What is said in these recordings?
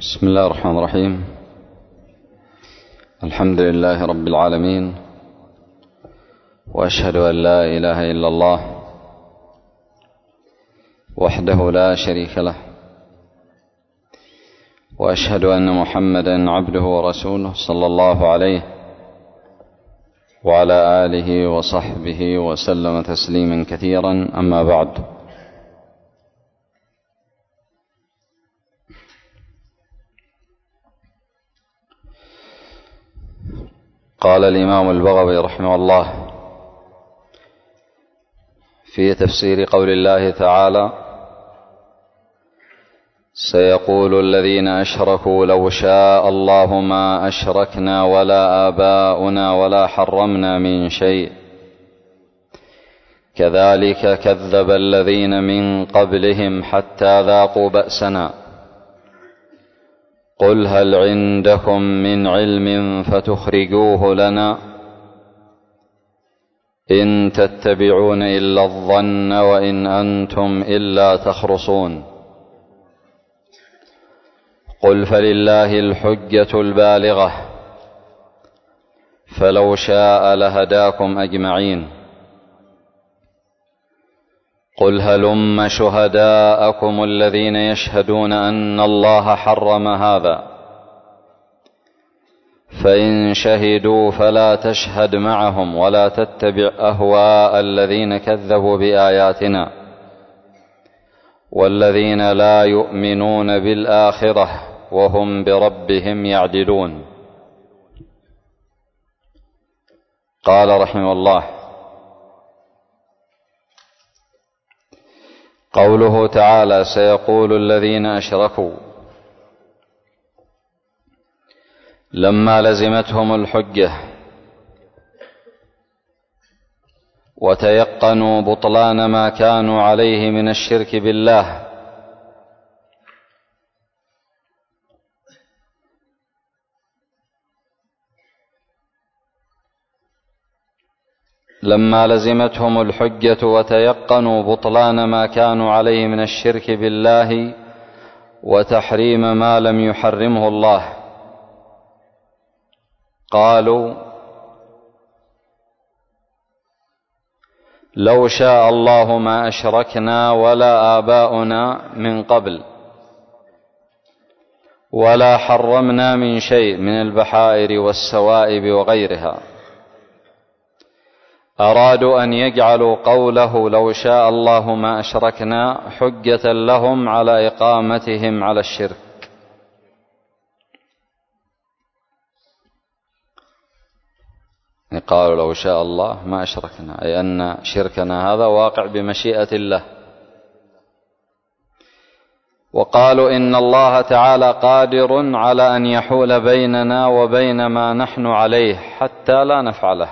بسم الله الرحمن الرحيم. الحمد لله رب العالمين، وأشهد أن لا إله إلا الله وحده لا شريك له، وأشهد أن محمدا عبده ورسوله صلى الله عليه وعلى آله وصحبه وسلم تسليما كثيرا. أما بعد، قال الإمام البغوي رحمه الله في تفسير قول الله تعالى: سيقول الذين أشركوا لو شاء الله ما أشركنا ولا آباؤنا ولا حرمنا من شيء كذلك كذب الذين من قبلهم حتى ذاقوا بأسنا قل هل عندكم من علم فتخرجوه لنا إن تتبعون إلا الظن وإن أنتم إلا تخرصون قل فلله الحجة البالغة فلو شاء لهداكم أجمعين قل هلم شهداءكم الذين يشهدون أن الله حرم هذا فإن شهدوا فلا تشهد معهم ولا تتبع أهواء الذين كذبوا بآياتنا والذين لا يؤمنون بالآخرة وهم بربهم يعدلون. قال رحمه الله: قوله تعالى: سيقول الذين أشركوا، لما لزمتهم الحجة وتيقنوا بطلان ما كانوا عليه من الشرك بالله لما لزمتهم الحجة وتيقنوا بطلان ما كانوا عليه من الشرك بالله وتحريم ما لم يحرمه الله قالوا: لو شاء الله ما أشركنا ولا آباؤنا من قبل ولا حرمنا من شيء من البحائر والسوائب وغيرها. أرادوا أن يجعلوا قوله لو شاء الله ما أشركنا حجة لهم على إقامتهم على الشرك. قالوا لو شاء الله ما أشركنا، أي أن شركنا هذا واقع بمشيئة الله. وقالوا إن الله تعالى قادر على أن يحول بيننا وبين ما نحن عليه حتى لا نفعله،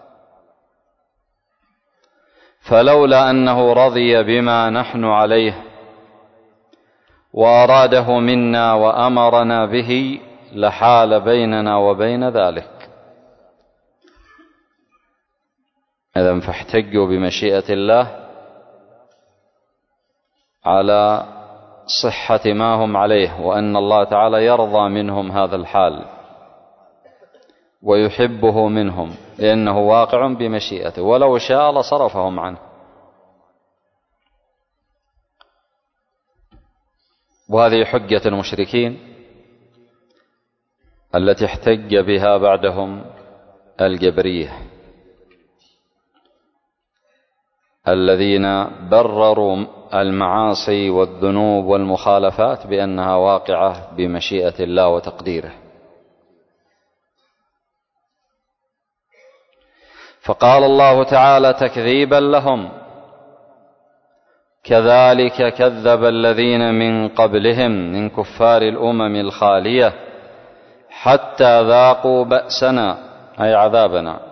فلولا أنه رضي بما نحن عليه وأراده منا وأمرنا به لحال بيننا وبين ذلك. إذن فاحتجوا بمشيئة الله على صحة ما هم عليه، وأن الله تعالى يرضى منهم هذا الحال ويحبه منهم لأنه واقع بمشيئته، ولو شاء لصرفهم عنه. وهذه حجة المشركين التي احتج بها بعدهم الجبرية الذين برروا المعاصي والذنوب والمخالفات بأنها واقعة بمشيئة الله وتقديره. فقال الله تعالى تكذيبا لهم: كذلك كذب الذين من قبلهم من كفار الأمم الخالية حتى ذاقوا بأسنا، أي عذابنا.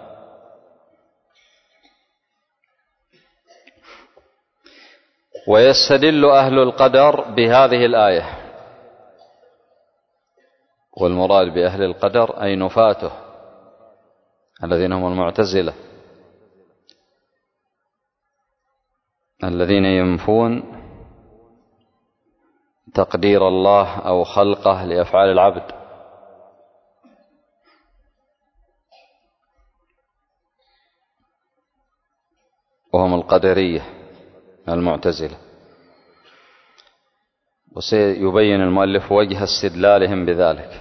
ويستدل أهل القدر بهذه الآية، والمراد بأهل القدر أي نفاته الذين هم المعتزلة الذين ينفون تقدير الله أو خلقه لأفعال العبد، وهم القدرية المعتزلة. وسيبين المؤلف وجه استدلالهم بذلك.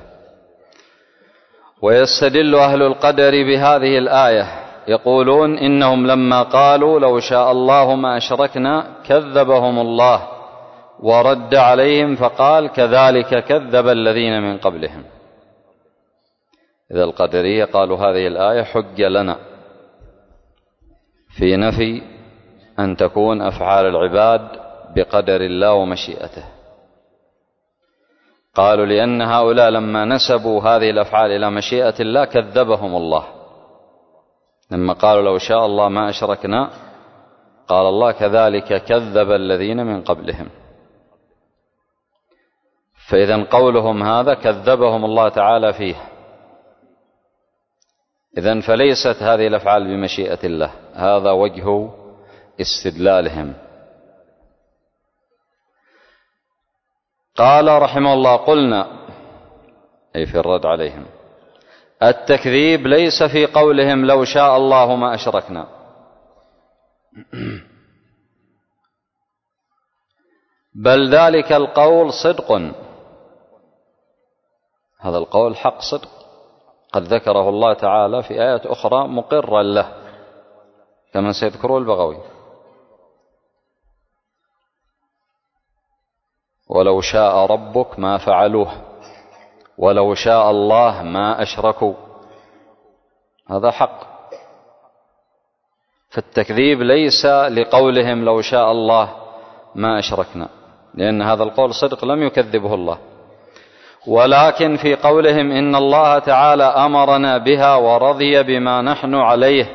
ويستدل أهل القدر بهذه الآية، يقولون إنهم لما قالوا لو شاء الله ما أشركنا كذبهم الله ورد عليهم فقال كذلك كذب الذين من قبلهم. إذا القدرية قالوا هذه الآية حجة لنا في نفي أن تكون أفعال العباد بقدر الله ومشيئته. قالوا لأن هؤلاء لما نسبوا هذه الأفعال إلى مشيئة الله كذبهم الله، لما قالوا لو شاء الله ما أشركنا قال الله كذلك كذب الذين من قبلهم. فإذا قولهم هذا كذبهم الله تعالى فيه. إذن فليست هذه الأفعال بمشيئة الله، هذا وجه استدلالهم. قال رحمه الله قلنا، أي في الرد عليهم، التكذيب ليس في قولهم لو شاء الله ما أشركنا، بل ذلك القول صدق. هذا القول حق صدق، قد ذكره الله تعالى في آيات أخرى مقرا له كما سيذكره البغوي. ولو شاء ربك ما فعلوه ولو شاء الله ما أشركوا، هذا حق. فالتكذيب ليس لقولهم لو شاء الله ما أشركنا، لأن هذا القول صدق لم يكذبه الله، ولكن في قولهم إن الله تعالى أمرنا بها ورضي بما نحن عليه،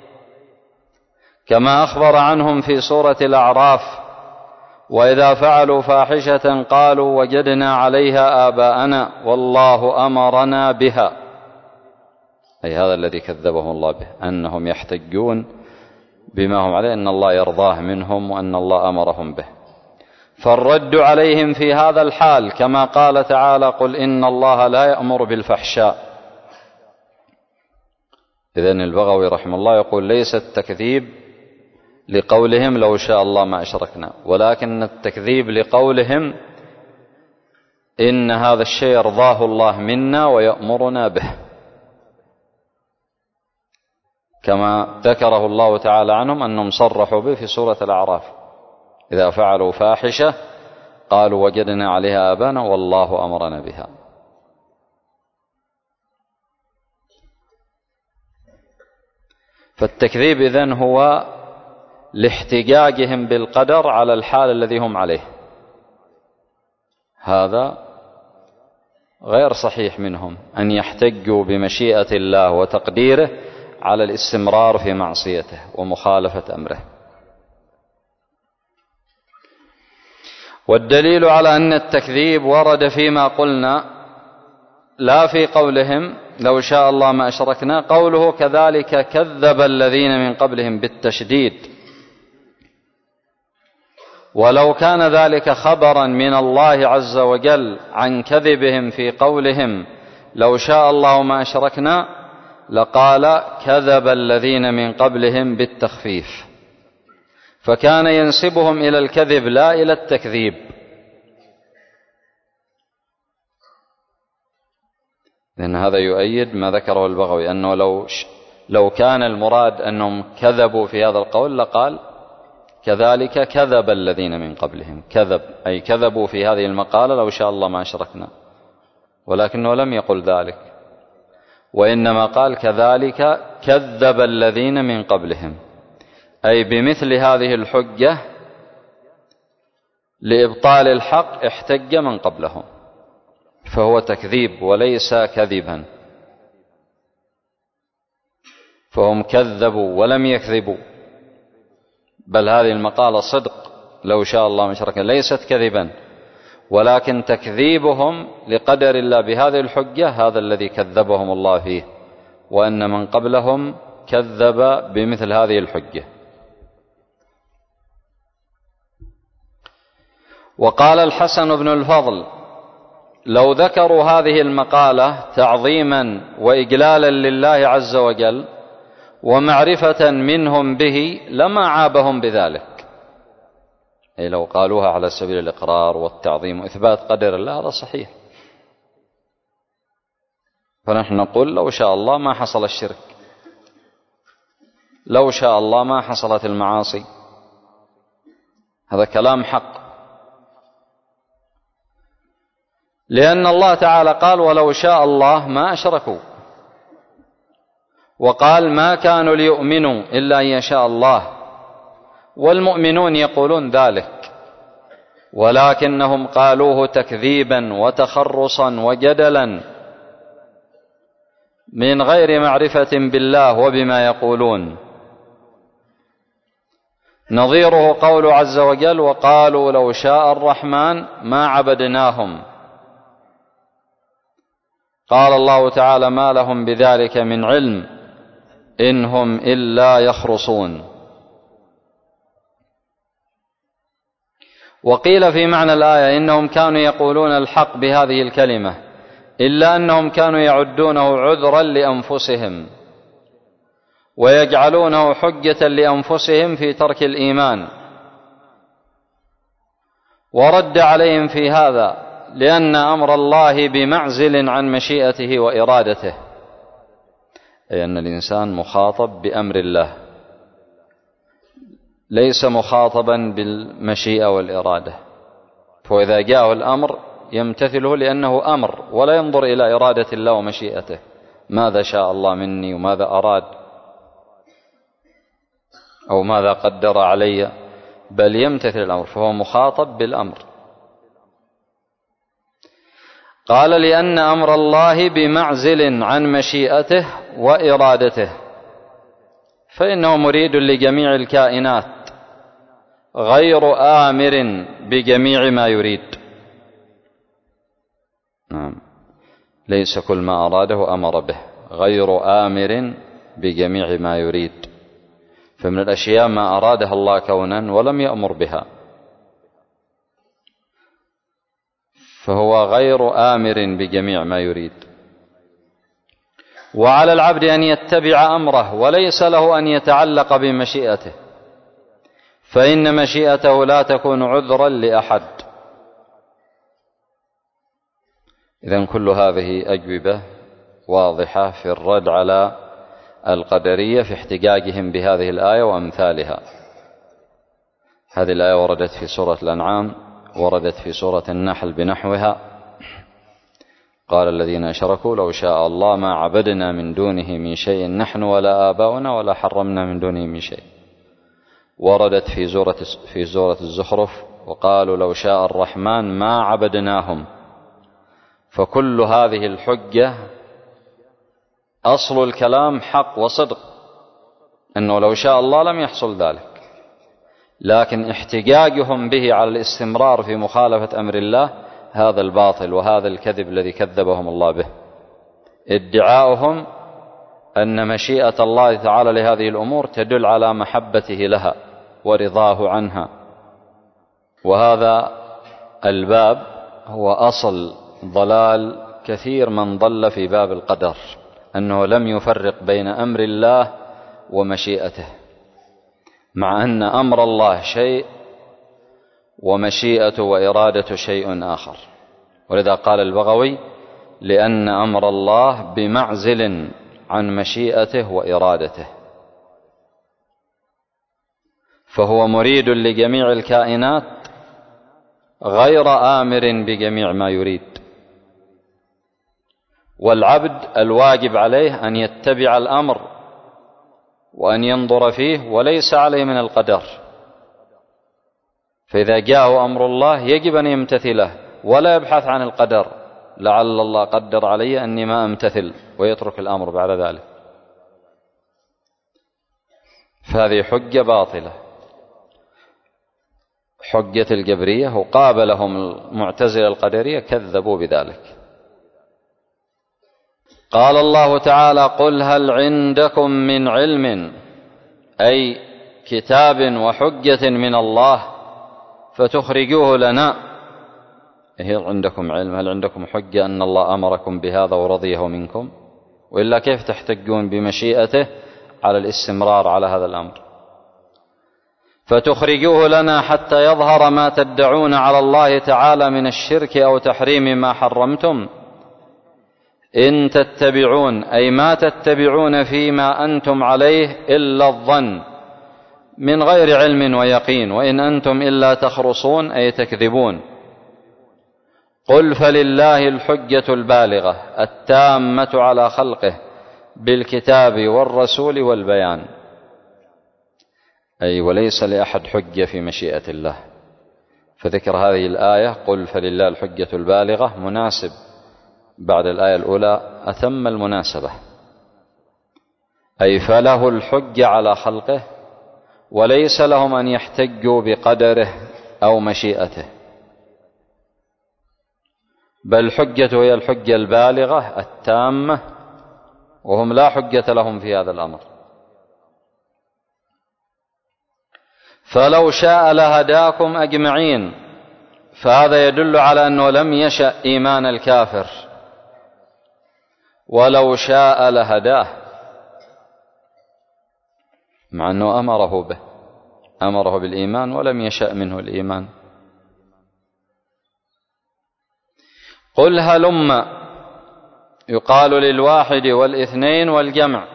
كما أخبر عنهم في سورة الأعراف وإذا فعلوا فاحشة قالوا وجدنا عليها آباءنا والله أمرنا بها، أي هذا الذي كذبهم الله به، أنهم يحتجون بما هم عليه أن الله يرضاه منهم وأن الله أمرهم به. فالرد عليهم في هذا الحال كما قال تعالى قل إن الله لا يأمر بالفحشاء. إذن البغوي رحمه الله يقول ليس التكذيب لقولهم لو شاء الله ما أشركنا، ولكن التكذيب لقولهم إن هذا الشيء يرضاه الله منا ويأمرنا به، كما ذكره الله تعالى عنهم أنهم صرحوا به في سورة الأعراف إذا فعلوا فاحشة قالوا وجدنا عليها آباءنا والله أمرنا بها. فالتكذيب إذن هو لاحتجاجهم بالقدر على الحال الذي هم عليه، هذا غير صحيح منهم أن يحتجوا بمشيئة الله وتقديره على الاستمرار في معصيته ومخالفة أمره. والدليل على أن التكذيب ورد فيما قلنا لا في قولهم لو شاء الله ما أشركنا، قوله كذلك كذب الذين من قبلهم بالتشديد، ولو كان ذلك خبرا من الله عز وجل عن كذبهم في قولهم لو شاء الله ما أشركنا لقال كذب الذين من قبلهم بالتخفيف، فكان ينسبهم إلى الكذب لا إلى التكذيب. لأن هذا يؤيد ما ذكره البغوي أنه لو كان المراد أنهم كذبوا في هذا القول لقال كذلك كذب الذين من قبلهم، كذب أي كذبوا في هذه المقالة لو شاء الله ما أشركنا، ولكنه لم يقل ذلك، وإنما قال كذلك كذب الذين من قبلهم، أي بمثل هذه الحجة لإبطال الحق احتج من قبلهم، فهو تكذيب وليس كذبا، فهم كذبوا ولم يكذبوا، بل هذه المقالة صدق لو شاء الله ما أشركنا، ليست كذبا، ولكن تكذيبهم لقدر الله بهذه الحجة هذا الذي كذبهم الله فيه، وأن من قبلهم كذب بمثل هذه الحجة. وقال الحسن بن الفضل: لو ذكروا هذه المقالة تعظيما وإجلالا لله عز وجل ومعرفة منهم به لما عابهم بذلك. أي لو قالوها على سبيل الإقرار والتعظيم وإثبات قدر الله هذا صحيح، فنحن نقول لو شاء الله ما حصل الشرك، لو شاء الله ما حصلت المعاصي، هذا كلام حق، لأن الله تعالى قال: ولو شاء الله ما أشركوا، وقال: ما كانوا ليؤمنوا إلا أن يشاء الله، والمؤمنون يقولون ذلك، ولكنهم قالوه تكذيبا وتخرصا وجدلا من غير معرفة بالله وبما يقولون. نظيره قول عز وجل: وقالوا لو شاء الرحمن ما عبدناهم. قال الله تعالى: ما لهم بذلك من علم إن هم إلا يخرصون. وقيل في معنى الآية: إنهم كانوا يقولون الحق بهذه الكلمة، إلا أنهم كانوا يعدونه عذرا لأنفسهم ويجعلونه حجة لأنفسهم في ترك الإيمان. ورد عليهم في هذا لأن أمر الله بمعزل عن مشيئته وإرادته، أي أن الإنسان مخاطب بأمر الله، ليس مخاطبا بالمشيئة والإرادة، فإذا جاءه الأمر يمتثله لأنه أمر، ولا ينظر إلى إرادة الله ومشيئته، ماذا شاء الله مني وماذا أراد أو ماذا قدر علي، بل يمتثل الأمر، فهو مخاطب بالأمر. قال: لأن أمر الله بمعزل عن مشيئته وإرادته، فإنه مريد لجميع الكائنات غير آمر بجميع ما يريد. نعم، ليس كل ما أراده أمر به، غير آمر بجميع ما يريد، فمن الأشياء ما أرادها الله كونا ولم يأمر بها، فهو غير آمر بجميع ما يريد. وعلى العبد أن يتبع أمره، وليس له أن يتعلق بمشيئته، فإن مشيئته لا تكون عذرا لأحد. إذن كل هذه أجوبة واضحة في الرد على القدرية في احتجاجهم بهذه الآية وأمثالها. هذه الآية وردت في سورة الأنعام، وردت في سورة النحل بنحوها: قال الذين أشركوا لو شاء الله ما عبدنا من دونه من شيء نحن ولا آباؤنا ولا حرمنا من دونه من شيء. وردت في سورة الزخرف: وقالوا لو شاء الرحمن ما عبدناهم. فكل هذه الحجة أصل الكلام حق وصدق، أنه لو شاء الله لم يحصل ذلك، لكن احتجاجهم به على الاستمرار في مخالفة أمر الله هذا الباطل وهذا الكذب الذي كذبهم الله به. ادعاؤهم أن مشيئة الله تعالى لهذه الأمور تدل على محبته لها ورضاه عنها، وهذا الباب هو أصل ضلال كثير من ضل في باب القدر، أنه لم يفرق بين أمر الله ومشيئته، مع أن أمر الله شيء ومشيئته وإرادته شيء آخر. ولذا قال البغوي: لأن أمر الله بمعزل عن مشيئته وإرادته، فهو مريد لجميع الكائنات غير آمر بجميع ما يريد. والعبد الواجب عليه أن يتبع الأمر وأن ينظر فيه، وليس عليه من القدر، فإذا جاءه أمر الله يجب أن يمتثله ولا يبحث عن القدر، لعل الله قدر علي أني ما أمتثل، ويترك الأمر بعد ذلك. فهذه حجة باطلة، حجة الجبرية، وقابلهم المعتزلة القدرية كذبوا بذلك. قال الله تعالى: قل هل عندكم من علم، أي كتاب وحجة من الله فتخرجوه لنا. هل عندكم علم؟ هل عندكم حجة أن الله أمركم بهذا ورضيه منكم؟ وإلا كيف تحتجون بمشيئته على الاستمرار على هذا الأمر؟ فتخرجوه لنا حتى يظهر ما تدعون على الله تعالى من الشرك أو تحريم ما حرمتم. إن تتبعون أي ما تتبعون فيما أنتم عليه إلا الظن من غير علم ويقين، وإن أنتم إلا تخرصون أي تكذبون. قل فلله الحجة البالغة التامة على خلقه بالكتاب والرسول والبيان، أي وليس لأحد حجة في مشيئة الله. فذكر هذه الآية قل فلله الحجة البالغة مناسب بعد الآية الأولى أتم المناسبة، أي فله الحجة على خلقه وليس لهم أن يحتجوا بقدره أو مشيئته، بل حجته هي الحجة البالغة التامة، وهم لا حجة لهم في هذا الأمر. فلو شاء لهداكم أجمعين، فهذا يدل على أنه لم يشأ إيمان الكافر، ولو شاء لهداه، مع أنه أمره به، أمره بالإيمان ولم يشأ منه الإيمان. قل هلم يقال للواحد والاثنين والجمع،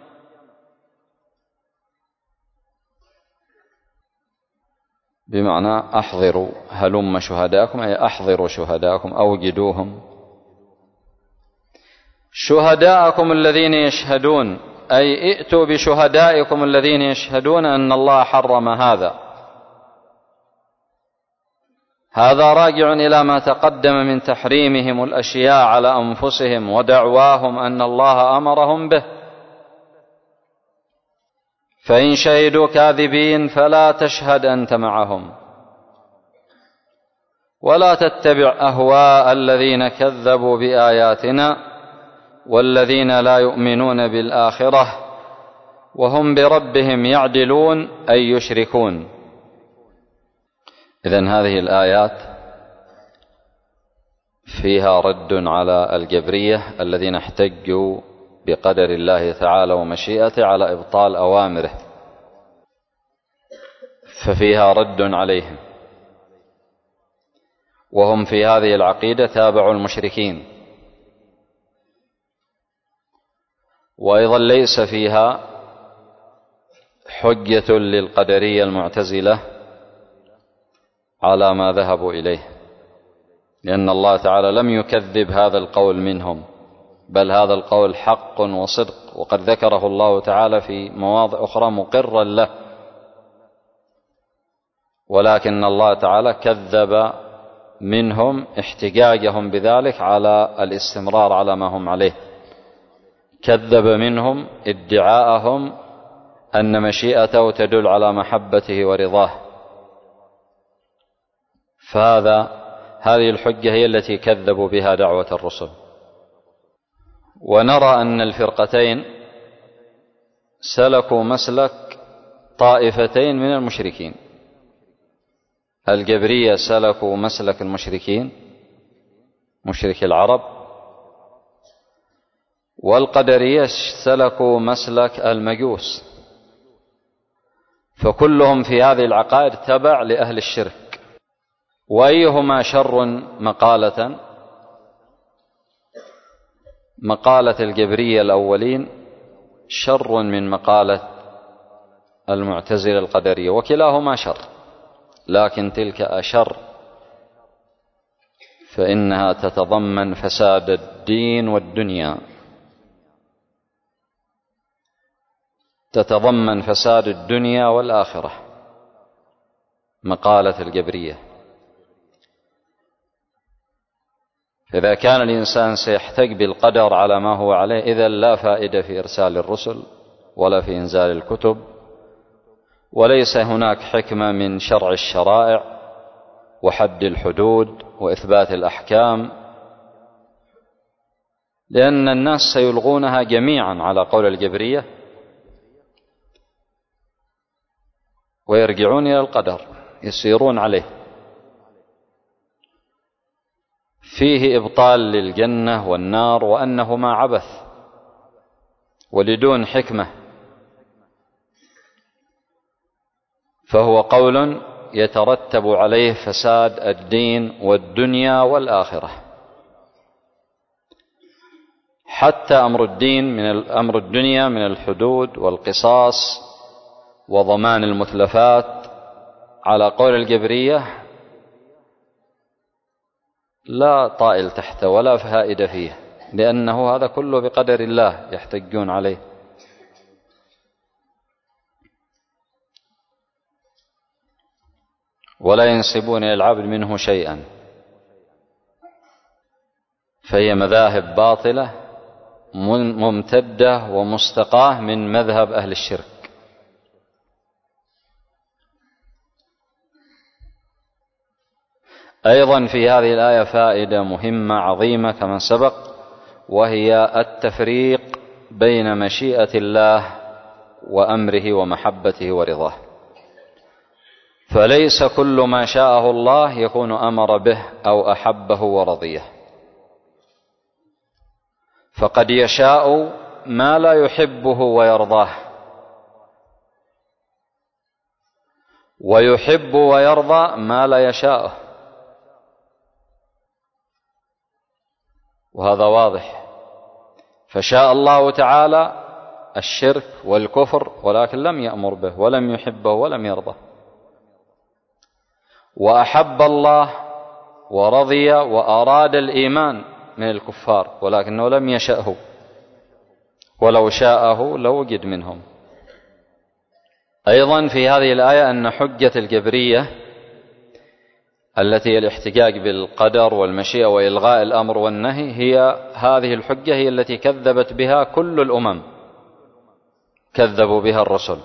بمعنى أحضروا، هلم شهداءكم أي أحضروا شهداءكم أوجدوهم. شهداءكم الذين يشهدون أي ائتوا بشهدائكم الذين يشهدون أن الله حرم هذا. هذا راجع إلى ما تقدم من تحريمهم الأشياء على أنفسهم ودعواهم أن الله أمرهم به. فإن شهدوا كاذبين فلا تشهد أنت معهم، ولا تتبع أهواء الذين كذبوا بآياتنا والذين لا يؤمنون بالآخرة وهم بربهم يعدلون أي يشركون. إذن هذه الآيات فيها رد على الجبرية الذين احتجوا بقدر الله تعالى ومشيئته على إبطال أوامره، ففيها رد عليهم، وهم في هذه العقيدة تابعوا المشركين. وأيضا ليس فيها حجة للقدرية المعتزلة على ما ذهبوا إليه، لأن الله تعالى لم يكذب هذا القول منهم، بل هذا القول حق وصدق، وقد ذكره الله تعالى في مواضع أخرى مقرا له، ولكن الله تعالى كذب منهم احتجاجهم بذلك على الاستمرار على ما هم عليه، كذب منهم ادعاءهم أن مشيئته تدل على محبته ورضاه. هذه الحجة هي التي كذبوا بها دعوة الرسل. ونرى أن الفرقتين سلكوا مسلك طائفتين من المشركين. الجبرية سلكوا مسلك المشركين، مشرك العرب، والقدرية سلكوا مسلك المجوس، فكلهم في هذه العقائد تبع لأهل الشرك. وأيهما شر مقالة؟ مقالة الجبرية الأولين شر من مقالة المعتزلة القدرية، وكلاهما شر، لكن تلك أشر، فإنها تتضمن فساد الدين والدنيا، تتضمن فساد الدنيا والآخرة، مقالة الجبرية. إذا كان الإنسان سيحتج بالقدر على ما هو عليه، إذا لا فائدة في إرسال الرسل ولا في إنزال الكتب، وليس هناك حكمة من شرع الشرائع وحد الحدود وإثبات الأحكام، لأن الناس سيلغونها جميعا على قول الجبرية ويرجعون إلى القدر، يسيرون عليه. فيه إبطال للجنة والنار وأنهما عبث ولدون حكمة، فهو قول يترتب عليه فساد الدين والدنيا والآخرة. حتى أمر الدنيا من الحدود والقصاص وضمان المتلفات على قول الجبرية لا طائل تحته ولا فائدة فيه، لأنه هذا كله بقدر الله يحتجون عليه. ولا ينسبون إلى العبد منه شيئا، فهي مذاهب باطلة ممتدة ومستقاة من مذهب أهل الشرك. أيضا في هذه الآية فائدة مهمة عظيمة كما سبق، وهي التفريق بين مشيئة الله وأمره ومحبته ورضاه. فليس كل ما شاءه الله يكون أمر به أو أحبه ورضيه، فقد يشاء ما لا يحبه ويرضاه، ويحب ويرضى ما لا يشاءه، وهذا واضح. فشاء الله تعالى الشرك والكفر ولكن لم يأمر به ولم يحبه ولم يرضه، وأحب الله ورضي وأراد الإيمان من الكفار ولكنه لم يشأه، ولو شاءه لوجد منهم. أيضا في هذه الآية أن حجة الجبرية التي هي الاحتجاج بالقدر والمشيئة وإلغاء الأمر والنهي، هذه الحجة هي التي كذبت بها كل الأمم، كذبوا بها الرسل،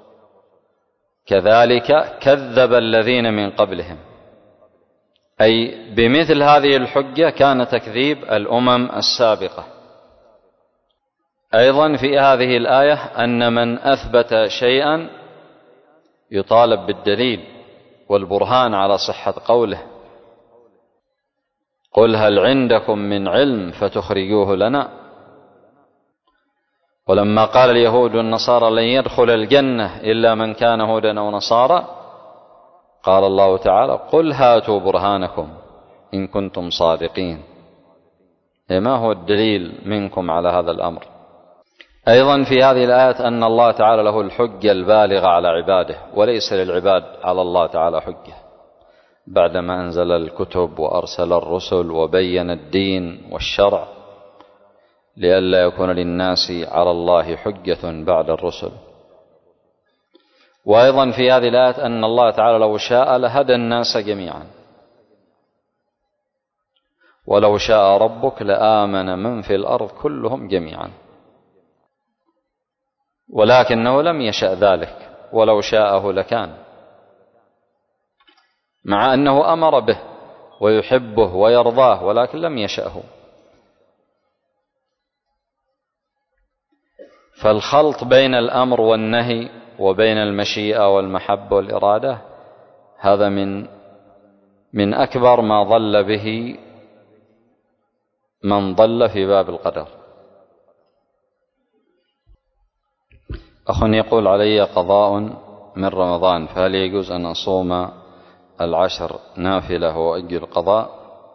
كذلك كذب الذين من قبلهم، أي بمثل هذه الحجة كان تكذيب الأمم السابقة. أيضا في هذه الآية أن من أثبت شيئا يطالب بالدليل والبرهان على صحة قوله. قل هل عندكم من علم فتخرجوه لنا. ولما قال اليهود والنصارى لن يدخل الجنة إلا من كان هودا أو نصارى، قال الله تعالى قل هاتوا برهانكم إن كنتم صادقين. ما هو الدليل منكم على هذا الأمر؟ أيضا في هذه الآية أن الله تعالى له الحجة البالغة على عباده، وليس للعباد على الله تعالى حجة بعدما أنزل الكتب وأرسل الرسل وبين الدين والشرع، لئلا يكون للناس على الله حجة بعد الرسل. وأيضا في هذه الآية أن الله تعالى لو شاء لهدى الناس جميعا، ولو شاء ربك لآمن من في الأرض كلهم جميعا، ولكنه لم يشأ ذلك، ولو شاءه لكان، مع أنه أمر به ويحبه ويرضاه ولكن لم يشأه. فالخلط بين الأمر والنهي وبين المشيئة والمحبة والإرادة هذا من أكبر ما ضل به من ضل في باب القدر. أخ يقول علي قضاء من رمضان، فهل يجوز أن أصوم العشر نافلة وأجل القضاء؟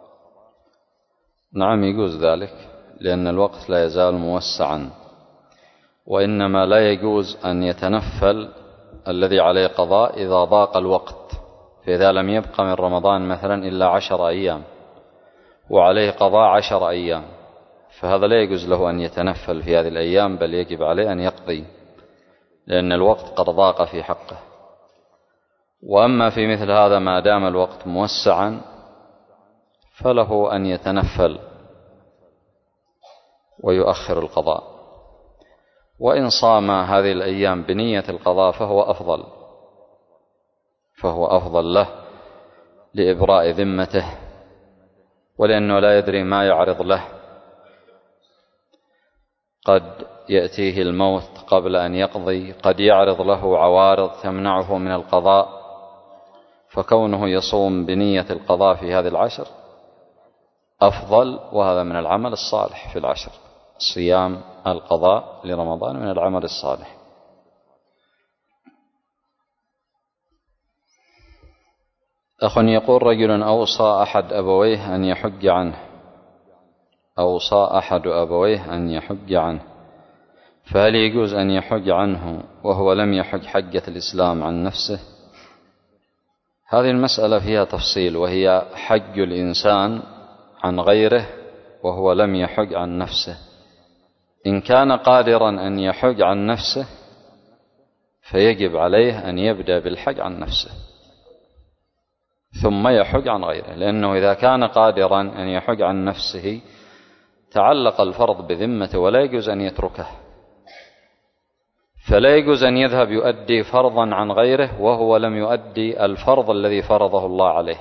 نعم يجوز ذلك، لأن الوقت لا يزال موسعا، وإنما لا يجوز أن يتنفل الذي عليه قضاء إذا ضاق الوقت، فإذا لم يبقى من رمضان مثلا إلا 10 أيام وعليه قضاء 10 أيام، فهذا لا يجوز له أن يتنفل في هذه الأيام، بل يجب عليه أن يقضي، لأن الوقت قد ضاق في حقه. وأما في مثل هذا ما دام الوقت موسعا فله أن يتنفل ويؤخر القضاء، وإن صام هذه الأيام بنية القضاء فهو أفضل له لإبراء ذمته، ولأنه لا يدري ما يعرض له، قد يأتيه الموت قبل أن يقضي، قد يعرض له عوارض تمنعه من القضاء، فكونه يصوم بنية القضاء في هذه العشر أفضل، وهذا من العمل الصالح في العشر. صيام القضاء لرمضان من العمل الصالح. أخ يقول: رجل أوصى أحد أبويه أن يحج عنه، فهل يجوز أن يحج عنه وهو لم يحج حجة الإسلام عن نفسه؟ هذه المسألة فيها تفصيل، وهي حج الإنسان عن غيره وهو لم يحج عن نفسه. إن كان قادرا أن يحج عن نفسه فيجب عليه أن يبدأ بالحج عن نفسه ثم يحج عن غيره، لأنه إذا كان قادرا أن يحج عن نفسه تعلق الفرض بذمته ولا يجوز أن يتركه، فلا يجوز أن يذهب يؤدي فرضا عن غيره وهو لم يؤدي الفرض الذي فرضه الله عليه.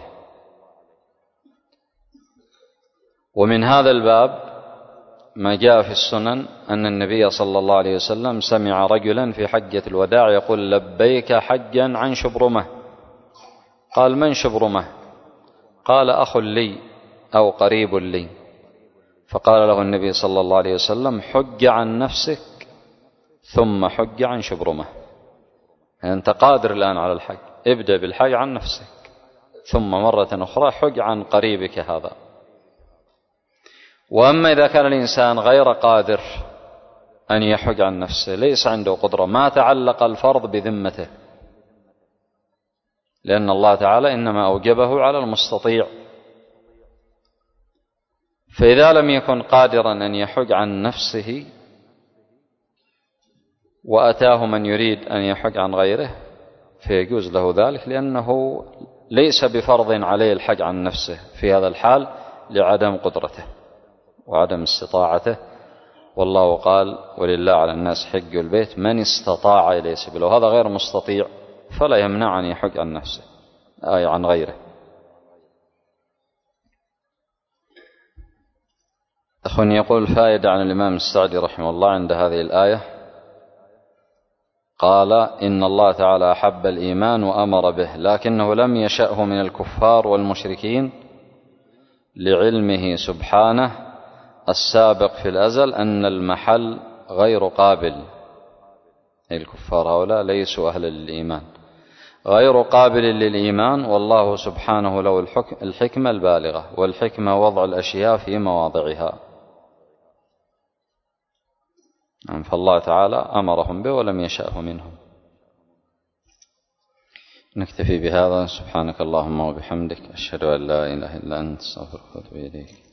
ومن هذا الباب ما جاء في السنن أن النبي صلى الله عليه وسلم سمع رجلا في حجة الوداع يقول: لبيك حجا عن شبرمة. قال: من شبرمة؟ قال: أخ لي أو قريب لي. فقال له النبي صلى الله عليه وسلم: حج عن نفسك ثم حج عن شبرمة. يعني أنت قادر الآن على الحج، ابدأ بالحج عن نفسك ثم مرة أخرى حج عن قريبك هذا. وأما إذا كان الإنسان غير قادر أن يحج عن نفسه، ليس عنده قدرة، ما تعلق الفرض بذمته، لأن الله تعالى إنما أوجبه على المستطيع. فإذا لم يكن قادرا أن يحج عن نفسه وأتاه من يريد أن يحج عن غيره فيجوز له ذلك، لأنه ليس بفرض عليه الحج عن نفسه في هذا الحال لعدم قدرته وعدم استطاعته. والله قال: ولله على الناس حج البيت من استطاع إليه سبيلا. وهذا غير مستطيع فلا يمنع أن يحج عن نفسه أي عن غيره. أخ يقول: فائدة عن الإمام السعدي رحمه الله عند هذه الآية. قال: إن الله تعالى أحب الإيمان وأمر به، لكنه لم يشأه من الكفار والمشركين لعلمه سبحانه السابق في الأزل أن المحل غير قابل. الكفار هؤلاء ليسوا أهل للإيمان، غير قابل للإيمان، والله سبحانه له الحكمة البالغة، والحكمة وضع الأشياء في مواضعها. فالله تعالى أمرهم به ولم يشأه منهم. نكتفي بهذا. سبحانك اللهم وبحمدك، أشهد أن لا إله إلا أنت، أستغفرك وأتوب إليك.